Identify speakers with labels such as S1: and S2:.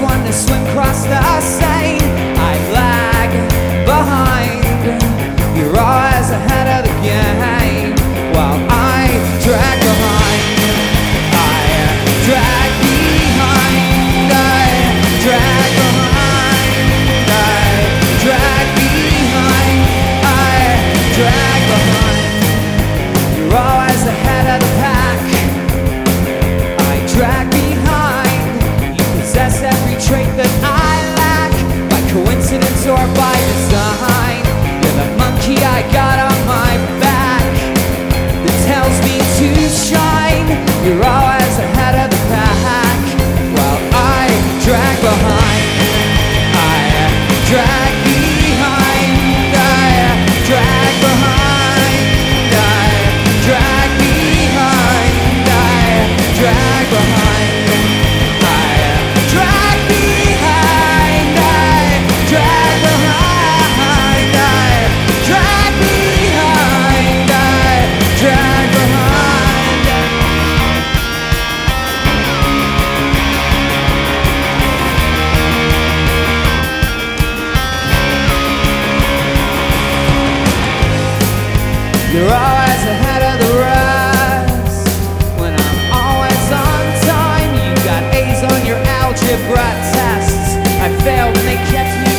S1: one to swim across the Seine. I lag behind. You're always ahead of the game, while I drag behind. I drag behind. I drag behind. I drag behind. I drag behind. You're always ahead of the pack. I drag behind. You possess every trait that I lack, by coincidence or by design. You're the monkey I got on my back that tells me to shine. You're always ahead of the pack, while I drag behind. I drag behind. I drag behind. I drag behind. I drag behind. I drag behind. I drag behind. I drag behind. I drag behind. You're always ahead of the rest when I'm always on time. You got A's on your algebra tests. I failed and they kept me